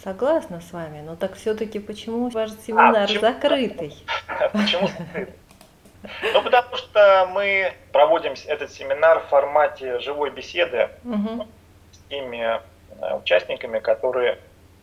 согласна с вами, но так все-таки почему ваш семинар Почему? закрытый? Почему закрыт? Ну, потому что мы проводим этот семинар в формате живой беседы Мгм. с теми участниками, которые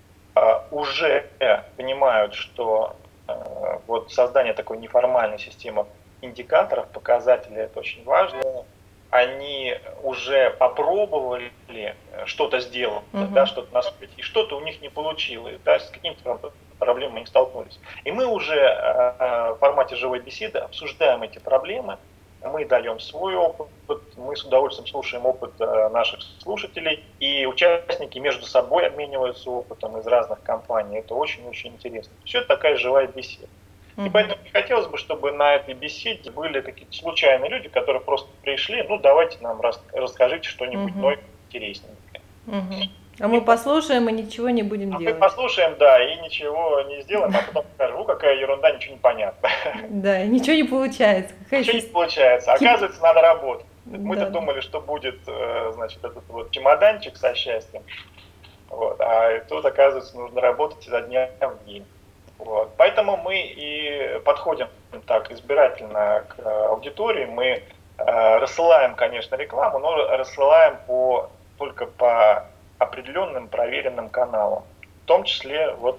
уже понимают, что вот создание такой неформальной системы индикаторов, показателей, это очень важно. Они уже попробовали что-то сделать, да, что-то настроить, и что-то у них не получилось, да, с какими-то проблемами они столкнулись. И мы уже в формате живой беседы обсуждаем эти проблемы, мы даем свой опыт, мы с удовольствием слушаем опыт наших слушателей, и участники между собой обмениваются опытом из разных компаний. Это очень-очень интересно. Все это такая живая беседа. И поэтому не хотелось бы, чтобы на этой беседе были какие-то случайные люди, которые просто пришли, ну давайте нам расскажите что-нибудь Мгм. новое, интересненькое. Мгм. А мы послушаем и ничего не будем А мы делать. послушаем, да, и ничего не сделаем, а потом скажем, какая ерунда, ничего не понятно. Да, ничего не получается. Какая Ничего не получается. Оказывается, надо работать. Мы-то Да, да. думали, что будет, значит, этот вот чемоданчик со счастьем. Вот. А тут, оказывается, нужно работать изо дня в день. Вот. Поэтому мы и подходим так избирательно к аудитории. Мы рассылаем, конечно, рекламу, но рассылаем только по определенным проверенным каналам. В том числе вот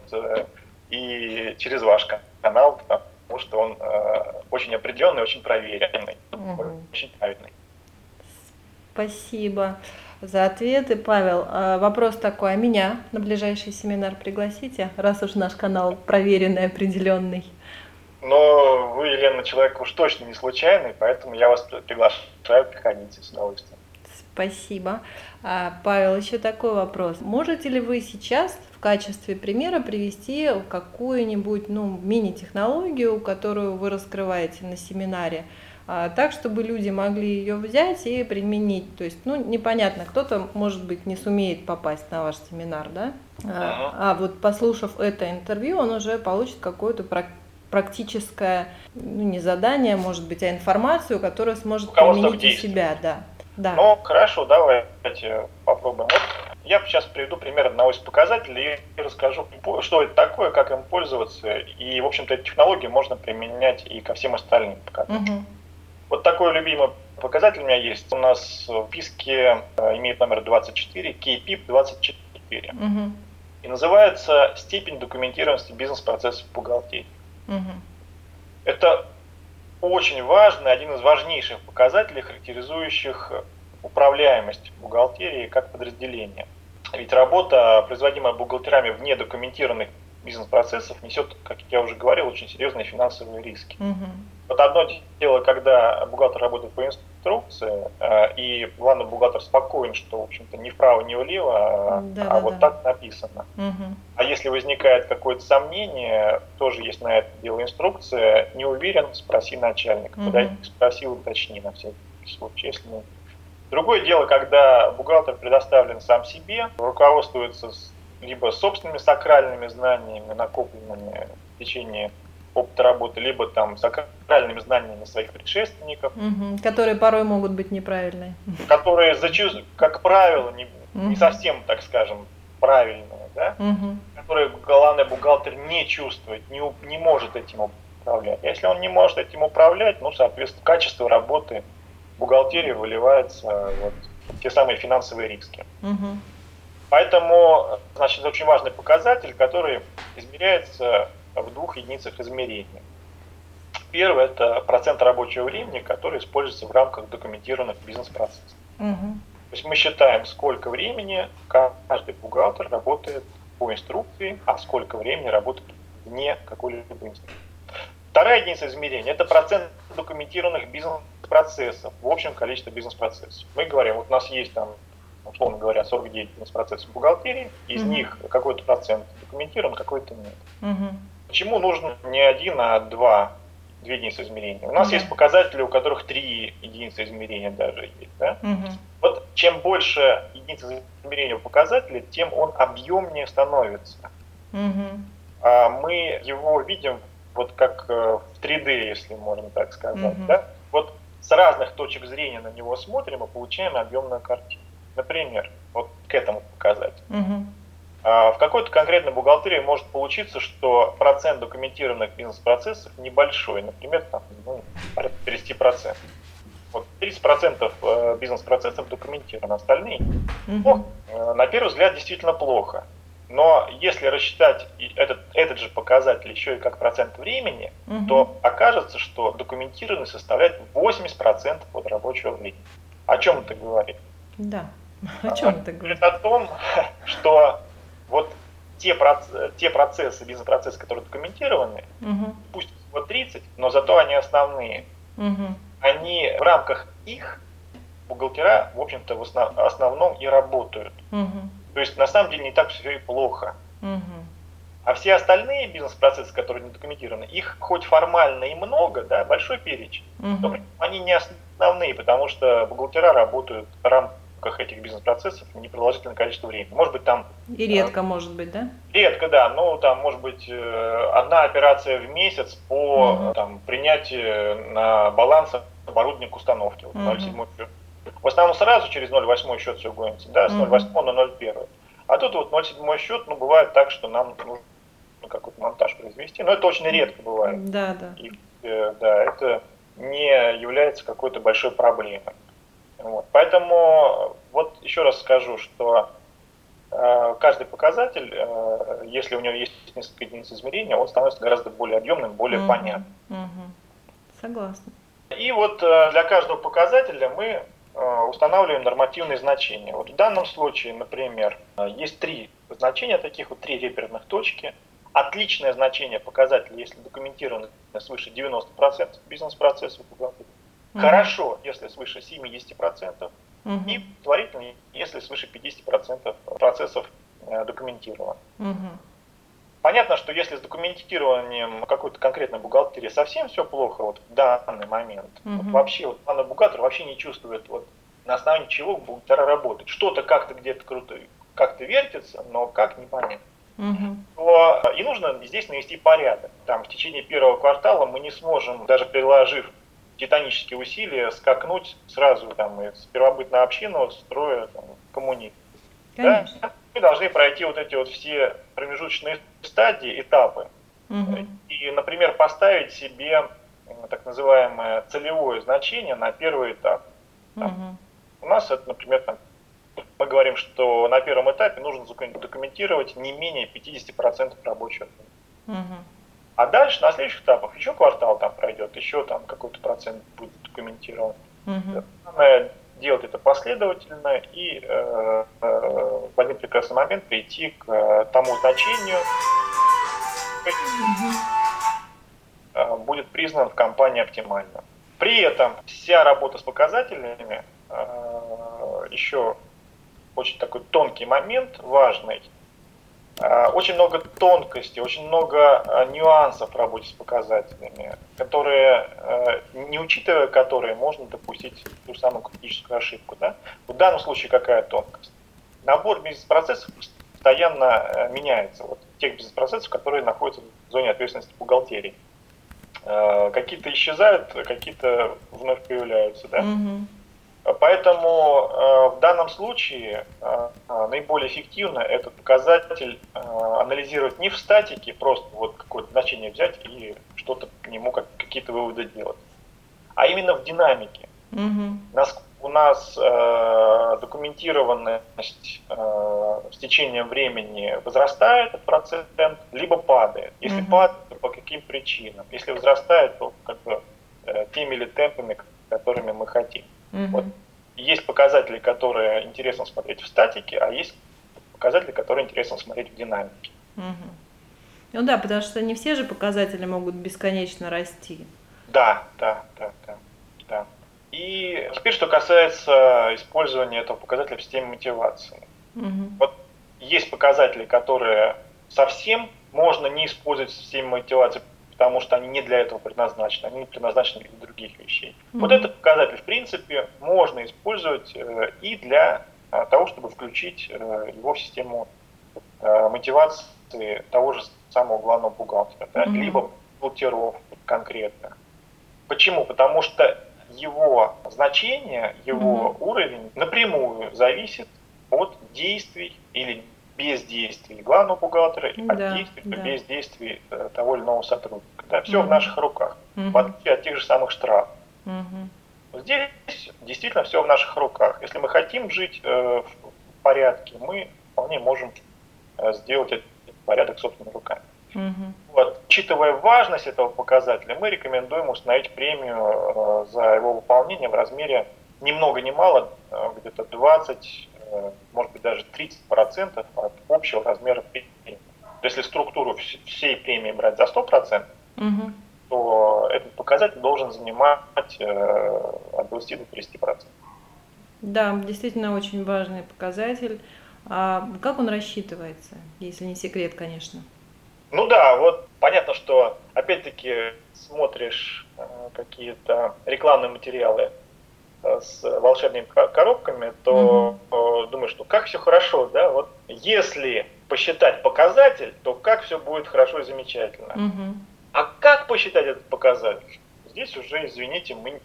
и через ваш канал, потому что он очень определенный, очень проверенный, очень правильный. Спасибо за ответы, Павел. Вопрос такой, а меня на ближайший семинар пригласите, раз уж наш канал проверенный, определенный? Но вы, Елена, человек уж точно не случайный, поэтому я вас приглашаю, приходите с удовольствием. Спасибо. Павел, еще такой вопрос. Можете ли вы сейчас в качестве примера привести какую-нибудь мини-технологию, которую вы раскрываете на семинаре, так, чтобы люди могли ее взять и применить? То есть, непонятно, кто-то, может быть, не сумеет попасть на ваш семинар, да? А вот послушав это интервью, он уже получит какое-то практическое, не задание, может быть, а информацию, которую сможет применить у себя, да. Да. Ну, хорошо, давайте попробуем. Вот я сейчас приведу пример одного из показателей и расскажу, что это такое, как им пользоваться. И, в общем-то, эту технологию можно применять и ко всем остальным показателям. Вот такой любимый показатель у меня есть. У нас в списке имеет номер 24, KPIP 24. И называется «Степень документированности бизнес-процессов в бухгалтерии». Это очень важный, один из важнейших показателей, характеризующих управляемость бухгалтерии как подразделения. Ведь работа, производимая бухгалтерами в недокументированных бизнес-процессов, несет, как я уже говорил, очень серьезные финансовые риски. Вот одно дело, когда бухгалтер работает по инструкции, и главный бухгалтер спокоен, что, в общем-то, ни вправо, ни влево, вот так написано. А если возникает какое-то сомнение, тоже есть на это дело инструкция, не уверен, спроси начальника, подойди, спроси, уточни на всякий случай, если нет. Другое дело, когда бухгалтер предоставлен сам себе, руководствуется либо собственными сакральными знаниями, накопленными в течение опыта работы, либо там сакральными знаниями своих предшественников. Которые порой могут быть неправильные. Которые, как правило, не совсем, так скажем, правильные, да? Которые главный бухгалтер не чувствует, не может этим управлять. А если он не может этим управлять, соответственно, качество работы бухгалтерии выливается в те самые финансовые риски. Поэтому, значит, это очень важный показатель, который измеряется в двух единицах измерения. Первый – это процент рабочего времени, который используется в рамках документированных бизнес-процессов. То есть мы считаем, сколько времени каждый бухгалтер работает по инструкции, а сколько времени работает вне какой-либо инструкции. Вторая единица измерения – это процент документированных бизнес-процессов в общем количестве бизнес-процессов. Мы говорим, вот у нас есть там, условно говоря, 49 бизнес-процессов в бухгалтерии, из них какой-то процент документирован, какой-то нет. Почему нужно не один, а две единицы измерения? У нас есть показатели, у которых 3 единицы измерения даже есть. Да? Вот чем больше единиц измерения у показателя, тем он объемнее становится. Мы его видим вот как в 3D, если можно так сказать. Да? Вот с разных точек зрения на него смотрим и получаем объемную картину. Например, вот к этому показателю. В какой-то конкретной бухгалтерии может получиться, что процент документированных бизнес-процессов небольшой, например, там, порядка 30%. Вот 30% бизнес-процессов документированы, остальные на первый взгляд действительно плохо. Но если рассчитать этот же показатель еще и как процент времени, то окажется, что документированность составляет 80% от рабочего времени. О чем это говорит? Да, о чем это говорит? Говорит о том, что вот те процессы, бизнес-процессы, которые документированы, пусть всего 30, но зато они основные. Они в рамках их бухгалтера, в общем-то, в основном и работают. То есть на самом деле не так все и плохо. А все остальные бизнес-процессы, которые не документированы, их хоть формально и много, да, большой перечень, но они не основные, потому что бухгалтера работают в рамках этих бизнес-процессов непродолжительное количество времени. Может быть, там... И редко, может быть, да? Редко, да. Ну, там, может быть, одна операция в месяц по там, принятию на баланс оборудования к установке. Вот, 0,7 счет. В основном сразу через 0,8 счет все гонится, да, с 0,8 на 0,1. А тут вот 0,7 счет, ну, бывает так, что нам нужно какой-то монтаж произвести, но это очень редко бывает. Да, да. И, да, это не является какой-то большой проблемой. Вот. Поэтому вот еще раз скажу, что каждый показатель, если у него есть несколько единиц измерения, он становится гораздо более объемным, более понятным. Согласна. И вот для каждого показателя мы устанавливаем нормативные значения. Вот в данном случае, например, есть 3 значения таких, вот 3 реперных точки. Отличное значение показателя, если документировано свыше 90% бизнес-процессов бухгалтерии. Хорошо, если свыше 70%. И предварительно, если свыше 50% процессов документировано. Понятно, что если с документированием какой-то конкретной бухгалтерии совсем все плохо вот в данный момент, вот вообще вот главный бухгалтер вообще не чувствует, вот, на основании чего бухгалтера работает. Что-то как-то где-то круто, как-то вертится, но как непонятно. То и нужно здесь навести порядок. Там в течение первого квартала мы не сможем, даже приложив титанические усилия, скакнуть сразу там, из первобытной общины, строя там, коммунизм. Да? Мы должны пройти вот эти вот все промежуточные стадии, этапы. И, например, поставить себе так называемое целевое значение на первый этап. У нас это, например, там, мы говорим, что на первом этапе нужно документировать не менее 50% рабочего времени. А дальше на следующих этапах еще квартал там пройдет, еще там какой-то процент будет документирован. Главное делать это последовательно и в один прекрасный момент прийти к тому значению, будет признан в компании оптимальным. При этом вся работа с показателями, еще очень такой тонкий момент, важный, очень много тонкостей, очень много нюансов в работе с показателями, которые, не учитывая которые, можно допустить ту самую критическую ошибку. Да? В данном случае какая тонкость? Набор бизнес-процессов постоянно меняется. Вот тех бизнес-процессов, которые находятся в зоне ответственности бухгалтерии. Какие-то исчезают, какие-то вновь появляются. Да? Поэтому в данном случае наиболее эффективно этот показатель анализировать не в статике, просто вот какое-то значение взять и что-то к нему, какие-то выводы делать, а именно в динамике. У нас документированность с течением времени возрастает этот процент, либо падает. Если падает, то по каким причинам? Если возрастает, то как бы теми или темпами, которыми мы хотим. Вот. Есть показатели, которые интересно смотреть в статике, а есть показатели, которые интересно смотреть в динамике. Ну да, потому что не все же показатели могут бесконечно расти. Да. И теперь, что касается использования этого показателя в системе мотивации. Вот есть показатели, которые совсем можно не использовать в системе мотивации, потому что они не для этого предназначены, они предназначены для других вещей. Вот этот показатель, в принципе, можно использовать и для того, чтобы включить его в систему мотивации того же самого главного бухгалтера, да? Либо бухгалтеров конкретно. Почему? Потому что его значение, его уровень напрямую зависит от действий или бездействии главного бухгалтера и от Да, действий до да. бездействий того или иного сотрудника. Да, все в Мгм. наших руках, в Мгм. отличие от тех же самых штрафов. Мгм. Здесь действительно все в наших руках. Если мы хотим жить в порядке, мы вполне можем сделать этот порядок собственными руками. Мгм. Вот. Учитывая важность этого показателя, мы рекомендуем установить премию за его выполнение в размере ни много ни мало, где-то 20, может быть даже 30% от общего размера премии. Если структуру всей премии брать за 100%, Мгм. то этот показатель должен занимать от 20 до 30%. Да, действительно очень важный показатель. А как он рассчитывается, если не секрет, конечно? Ну да, вот понятно, что опять-таки смотришь какие-то рекламные материалы с волшебными коробками, Мгм. то думаешь, что как все хорошо, да, вот если посчитать показатель, то как все будет хорошо и замечательно. Мгм. А как посчитать этот показатель? Здесь уже, извините, мы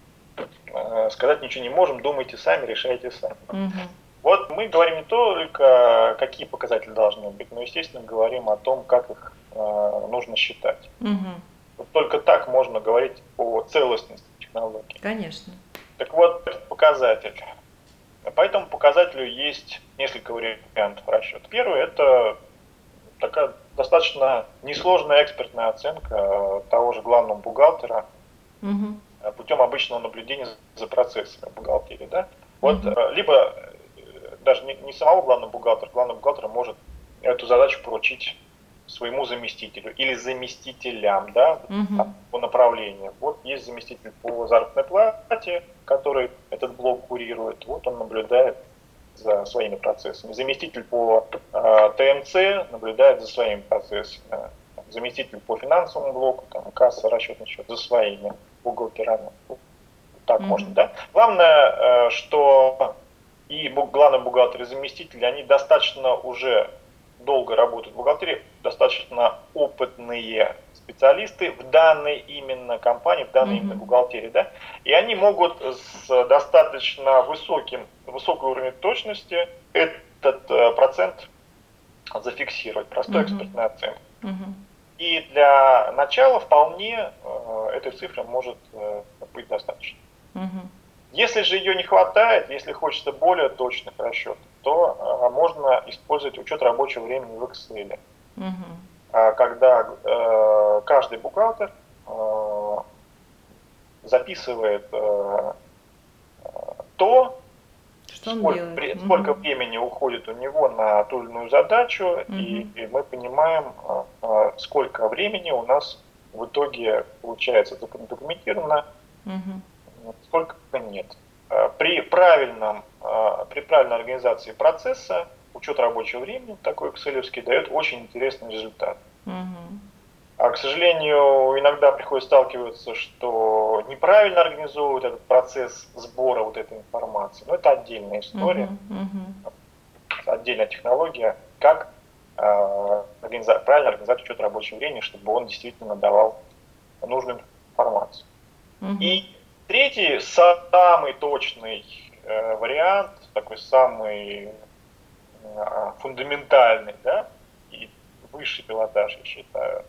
сказать ничего не можем, думайте сами, решайте сами. Мгм. Вот мы говорим не только, какие показатели должны быть, но, естественно, говорим о том, как их нужно считать. Мгм. Вот только так можно говорить о целостности технологии. Конечно. Так вот, этот показатель. По этому показателю есть несколько вариантов расчета. Первый – это такая достаточно несложная экспертная оценка того же главного бухгалтера Мгм. путем обычного наблюдения за процессами бухгалтерии. Да? Вот, Мгм. либо даже не самого главного бухгалтер может эту задачу поручить своему заместителю или заместителям, да, Мгм. по направлению. Вот есть заместитель по заработной плате, который этот блок курирует, вот он наблюдает за своими процессами. Заместитель по ТМЦ наблюдает за своими процессами. Заместитель по финансовому блоку, там, касса, расчетный счет, за своими бухгалтерами. Так можно, Мгм. да? Главное, что и главный бухгалтер, и заместитель, они достаточно уже долго работают в бухгалтерии, достаточно опытные специалисты в данной именно компании, в данной именно Мгм. бухгалтерии, да, и они могут с достаточно высокой уровнем точности этот процент зафиксировать, простой Мгм. экспертной оценкой. Мгм. И для начала вполне этой цифры может быть достаточно. Мгм. Если же ее не хватает, если хочется более точных расчетов, то можно использовать учет рабочего времени в Excel, Мгм. когда каждый бухгалтер записывает то, Что он сколько, делает? сколько Мгм. времени уходит у него на ту или иную задачу, Мгм. и мы понимаем, сколько времени у нас в итоге получается документировано, Мгм. сколько нет. При правильной организации процесса учет рабочего времени, такой экселевский, дает очень интересный результат. Мгм. А, к сожалению, иногда приходится сталкиваться, что неправильно организовывают этот процесс сбора вот этой информации. Но это отдельная история, Мгм. Мгм. отдельная технология, как правильно организовать учет рабочего времени, чтобы он действительно давал нужную информацию. Мгм. И третий, самый точный вариант, такой самый фундаментальный, да, и высший пилотаж, я считаю,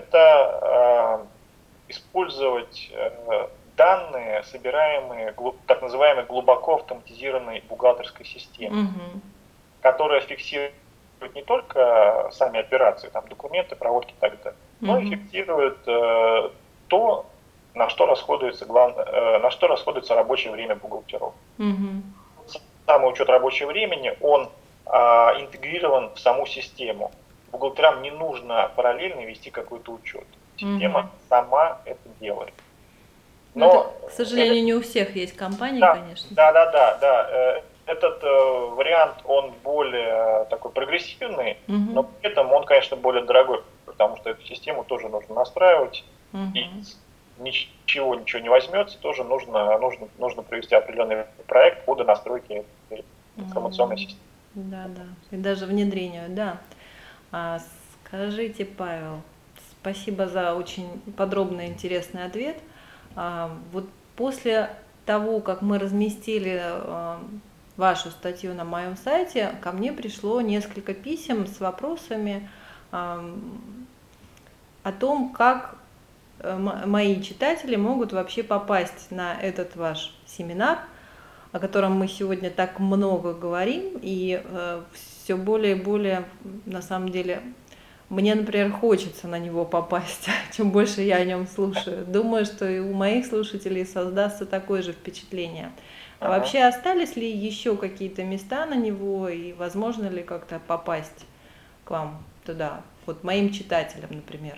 это использовать данные, собираемые так называемой глубоко автоматизированной бухгалтерской системе, Мгм. которая фиксирует не только сами операции, там, документы, проводки и так далее, но и Мгм. фиксирует то, на что расходуется рабочее время бухгалтеров. Мгм. Самый учет рабочего времени, он интегрирован в саму систему. Бухгалтерам не нужно параллельно вести какой-то учет. Мгм. Система сама это делает. Ну, это, Но к это, сожалению, не у всех есть компании, да, конечно. да, да, да, да. Этот вариант, он более такой прогрессивный, но Мгм. при этом он, конечно, более дорогой, потому что эту систему тоже нужно настраивать, и Мгм. ничего не возьмется, тоже нужно провести определенный проект по донастройке этой информационной системы. Да, да. И даже внедрению, да. А скажите, Павел, спасибо за очень подробный и интересный ответ. Вот после того, как мы разместили вашу статью на моем сайте, ко мне пришло несколько писем с вопросами о том, как мои читатели могут вообще попасть на этот ваш семинар, о котором мы сегодня так много говорим, и все более и более, на самом деле, мне, например, хочется на него попасть, чем больше я о нем слушаю. Думаю, что и у моих слушателей создастся такое же впечатление. А вообще остались ли еще какие-то места на него, и возможно ли как-то попасть к вам туда, вот моим читателям, например?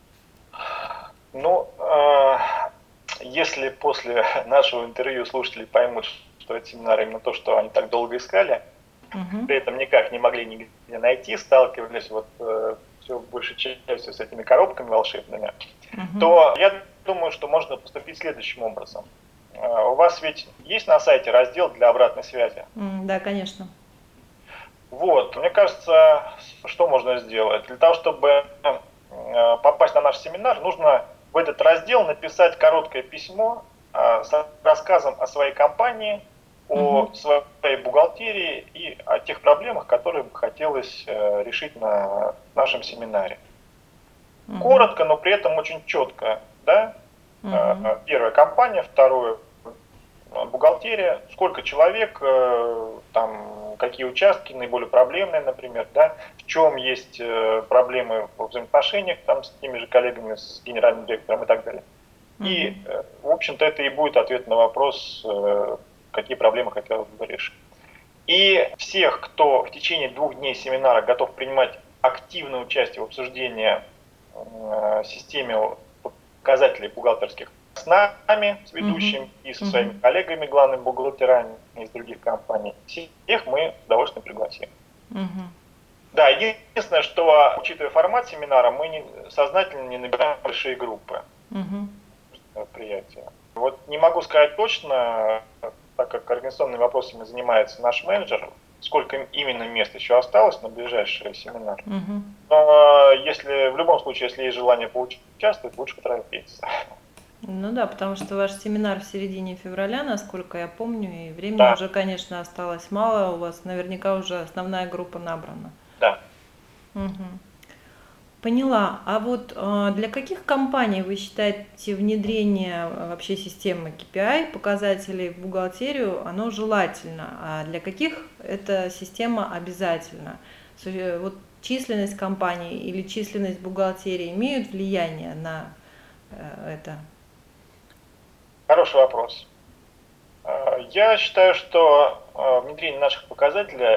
Ну, если после нашего интервью слушатели поймут, что этот семинар именно то, что они так долго искали, при этом никак не могли нигде найти, сталкивались вот все большей частью с этими коробками волшебными, то я думаю, что можно поступить следующим образом. У вас ведь есть на сайте раздел для обратной связи? Да, конечно. Вот, мне кажется, что можно сделать? Для того, чтобы попасть на наш семинар, нужно в этот раздел написать короткое письмо с рассказом о своей компании, о своей бухгалтерии и о тех проблемах, которые бы хотелось решить на нашем семинаре. Коротко, но при этом очень четко. Да? Первая компания, второе бухгалтерия, сколько человек, там, какие участки наиболее проблемные, например, да? В чем есть проблемы во взаимоотношениях там, с теми же коллегами, с генеральным директором и так далее. И, в общем-то, это и будет ответ на вопрос, какие проблемы хотелось бы решить. И всех, кто в течение 2 дней семинара готов принимать активное участие в обсуждении системы показателей бухгалтерских с нами, с ведущим и со своими коллегами, главными бухгалтерами из других компаний, всех мы с удовольствием пригласим. Да, единственное, что, учитывая формат семинара, мы сознательно не набираем большие группы мероприятия. Вот не могу сказать точно, так как организационными вопросами занимается наш менеджер, сколько именно мест еще осталось на ближайший семинар. Но если в любом случае, если есть желание поучаствовать, лучше поторопиться. Ну да, потому что ваш семинар в середине февраля, насколько я помню, и времени уже, конечно, осталось мало, у вас наверняка уже основная группа набрана. Да. Поняла. А вот для каких компаний вы считаете внедрение вообще системы KPI, показателей в бухгалтерию, оно желательно, а для каких эта система обязательна? Вот численность компаний или численность бухгалтерии имеют влияние на это? Хороший вопрос. Я считаю, что внедрение наших показателей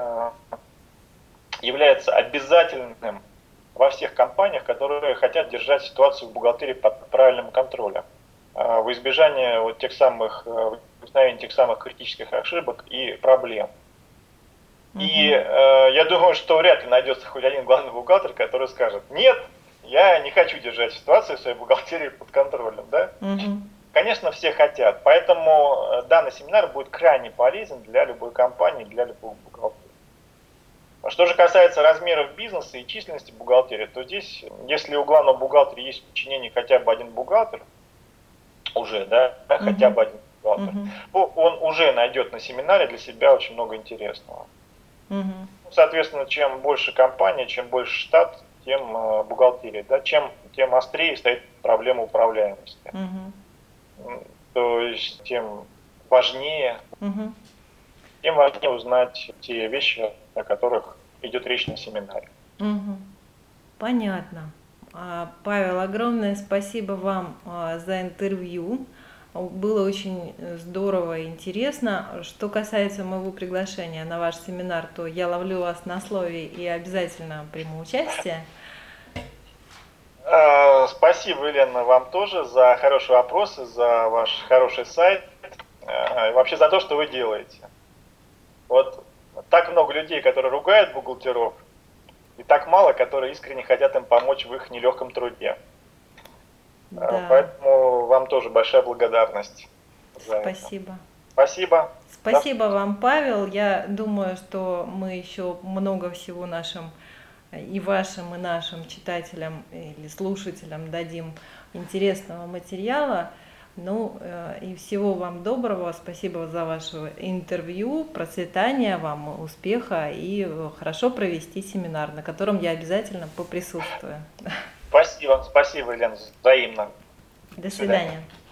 является обязательным во всех компаниях, которые хотят держать ситуацию в бухгалтерии под правильным контролем, в избежание вот тех самых, возникновения тех самых критических ошибок и проблем. И я думаю, что вряд ли найдется хоть один главный бухгалтер, который скажет: нет, я не хочу держать ситуацию в своей бухгалтерии под контролем. Да? Конечно, все хотят, поэтому данный семинар будет крайне полезен для любой компании, для любого бухгалтера. Что же касается размеров бизнеса и численности бухгалтерии, то здесь, если у главного бухгалтера есть в подчинении хотя бы один бухгалтер, уже, да, хотя бы один бухгалтер, то он уже найдет на семинаре для себя очень много интересного. Соответственно, чем больше компания, чем больше штат, тем бухгалтерия, да, тем острее стоит проблема управляемости. То есть тем важнее узнать те вещи, о которых идет речь на семинаре. Понятно. Павел, огромное спасибо вам за интервью. Было очень здорово и интересно. Что касается моего приглашения на ваш семинар, то я ловлю вас на слове и обязательно приму участие. Спасибо, Елена, вам тоже за хорошие вопросы, за ваш хороший сайт, и вообще за то, что вы делаете. Вот так много людей, которые ругают бухгалтеров, и так мало, которые искренне хотят им помочь в их нелегком труде. Да. Поэтому вам тоже большая благодарность за Спасибо. Это. Спасибо. Спасибо вам, Павел. Я думаю, что мы еще много всего нашим и вашим, и нашим читателям или слушателям дадим интересного материала. Ну, и всего вам доброго. Спасибо за ваше интервью. Процветания вам, успеха и хорошо провести семинар, на котором я обязательно поприсутствую. Спасибо, Елена, взаимно. До свидания.